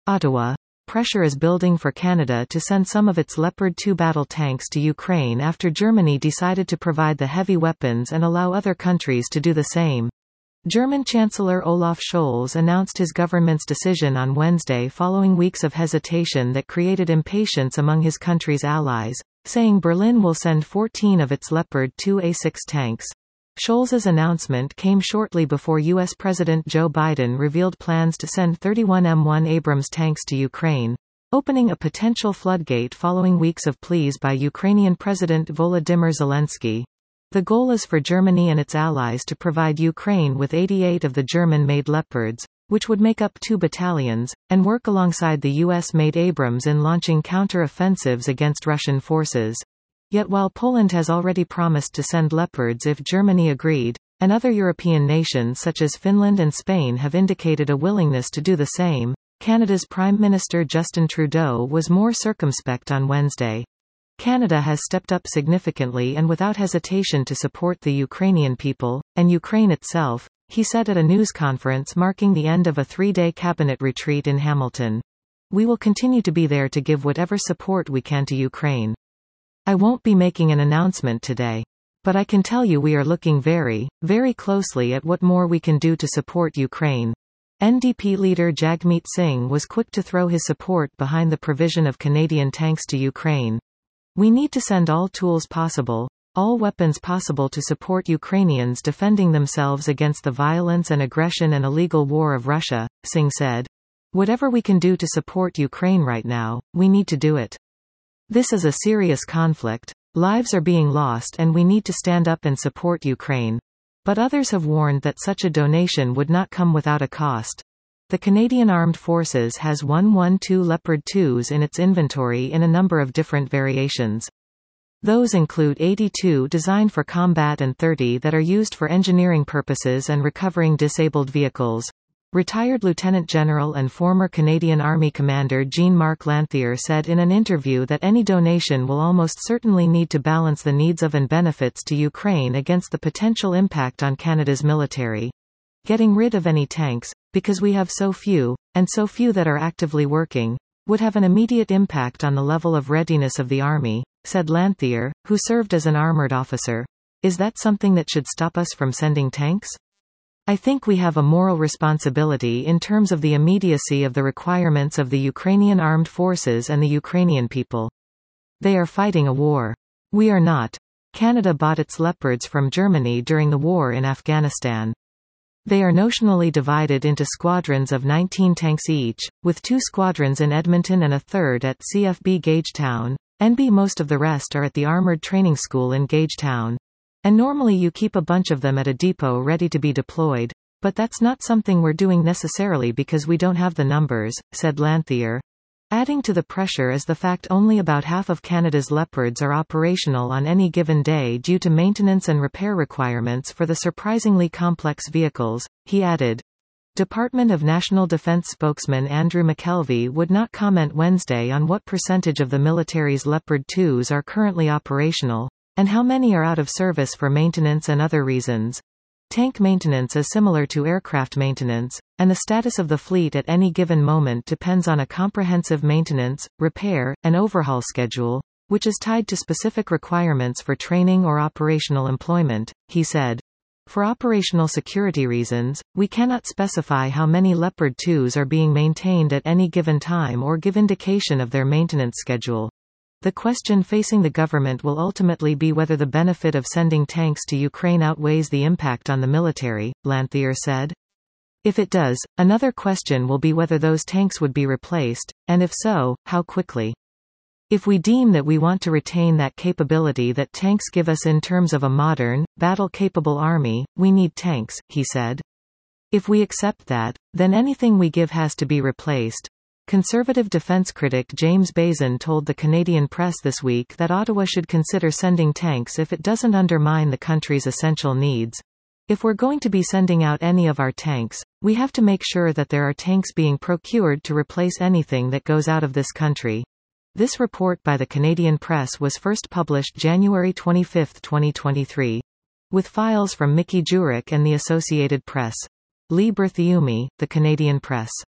Ottawa. Pressure is building for Canada to send some of its Leopard 2 battle tanks to Ukraine after Germany decided to provide the heavy weapons and allow other countries to do the same. German Chancellor Olaf Scholz announced his government's decision on Wednesday following weeks of hesitation that created impatience among his country's allies, saying Berlin will send 14 of its Leopard 2 A6 tanks. Scholz's announcement came shortly before U.S. President Joe Biden revealed plans to send 31 M1 Abrams tanks to Ukraine, opening a potential floodgate following weeks of pleas by Ukrainian President Volodymyr Zelensky. The goal is for Germany and its allies to provide Ukraine with 88 of the German-made Leopards, which would make up 2 battalions, and work alongside the U.S.-made Abrams in launching counter-offensives against Russian forces. Yet while Poland has already promised to send Leopards if Germany agreed, and other European nations such as Finland and Spain have indicated a willingness to do the same, Canada's Prime Minister Justin Trudeau was more circumspect on Wednesday. Canada has stepped up significantly and without hesitation to support the Ukrainian people, and Ukraine itself, he said at a news conference marking the end of a 3-day cabinet retreat in Hamilton. We will continue to be there to give whatever support we can to Ukraine. I won't be making an announcement today. But I can tell you we are looking very, very closely at what more we can do to support Ukraine. NDP leader Jagmeet Singh was quick to throw his support behind the provision of Canadian tanks to Ukraine. We need to send all tools possible, all weapons possible to support Ukrainians defending themselves against the violence and aggression and illegal war of Russia, Singh said. Whatever we can do to support Ukraine right now, we need to do it. This is a serious conflict. Lives are being lost and we need to stand up and support Ukraine. But others have warned that such a donation would not come without a cost. The Canadian Armed Forces has 112 Leopard 2s in its inventory in a number of different variations. Those include 82 designed for combat and 30 that are used for engineering purposes and recovering disabled vehicles. Retired Lieutenant General and former Canadian Army Commander Jean-Marc Lanthier said in an interview that any donation will almost certainly need to balance the needs of and benefits to Ukraine against the potential impact on Canada's military. Getting rid of any tanks, because we have so few, and so few that are actively working, would have an immediate impact on the level of readiness of the Army, said Lanthier, who served as an armoured officer. Is that something that should stop us from sending tanks? I think we have a moral responsibility in terms of the immediacy of the requirements of the Ukrainian armed forces and the Ukrainian people. They are fighting a war. We are not. Canada bought its Leopards from Germany during the war in Afghanistan. They are notionally divided into squadrons of 19 tanks each, with 2 squadrons in Edmonton and a third at CFB Gagetown. Most of the rest are at the Armoured Training School in Gagetown. And normally you keep a bunch of them at a depot ready to be deployed, but that's not something we're doing necessarily because we don't have the numbers, said Lanthier. Adding to the pressure is the fact only about half of Canada's Leopards are operational on any given day due to maintenance and repair requirements for the surprisingly complex vehicles, he added. Department of National Defence spokesman Andrew McKelvey would not comment Wednesday on what percentage of the military's Leopard 2s are currently operational, and how many are out of service for maintenance and other reasons. Tank maintenance is similar to aircraft maintenance, and the status of the fleet at any given moment depends on a comprehensive maintenance, repair, and overhaul schedule, which is tied to specific requirements for training or operational employment, he said. For operational security reasons, we cannot specify how many Leopard 2s are being maintained at any given time or give indication of their maintenance schedule. The question facing the government will ultimately be whether the benefit of sending tanks to Ukraine outweighs the impact on the military, Lanthier said. If it does, another question will be whether those tanks would be replaced, and if so, how quickly. If we deem that we want to retain that capability that tanks give us in terms of a modern, battle-capable army, we need tanks, he said. If we accept that, then anything we give has to be replaced. Conservative defense critic James Bazin told the Canadian Press this week that Ottawa should consider sending tanks if it doesn't undermine the country's essential needs. If we're going to be sending out any of our tanks, we have to make sure that there are tanks being procured to replace anything that goes out of this country. This report by the Canadian Press was first published January 25, 2023. With files from Mickey Jurek and the Associated Press. Lee Berthiaume, The Canadian Press.